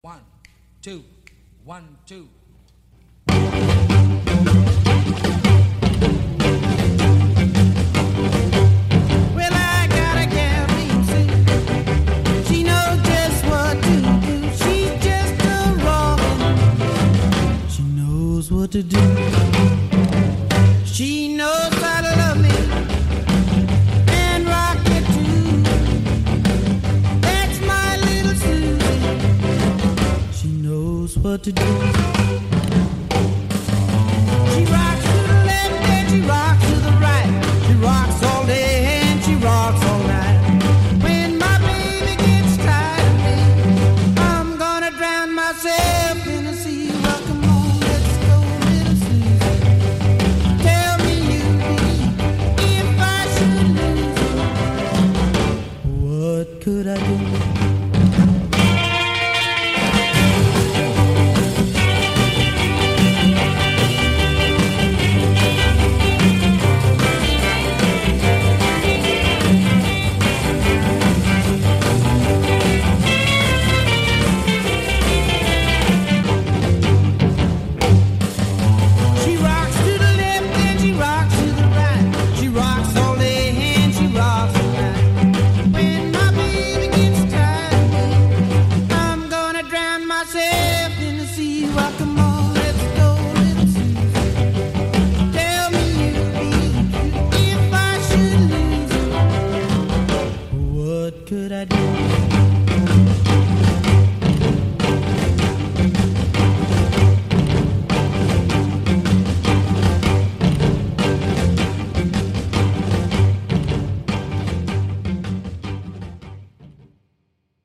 One, two, 1, 2. Well, I got a gal named Sue. She knows just what to do. She's just a rockin'. She knows what to do. She knows how to love me and rock it too. That's my little Susie. She knows what to do. She rocks to the left and she rocks to the right. She rocks all day and she rocks all night. When my baby gets tired of me, I'm gonna drown myself in the sea. Well, come on, let's go, little Susie. Tell me you believe if I should lose you, what could I do? She rocks to the left and she rocks to the right. She rocks all day and she rocks all night. When my baby gets tired of me, I'm gonna drown myself in the sea. Well,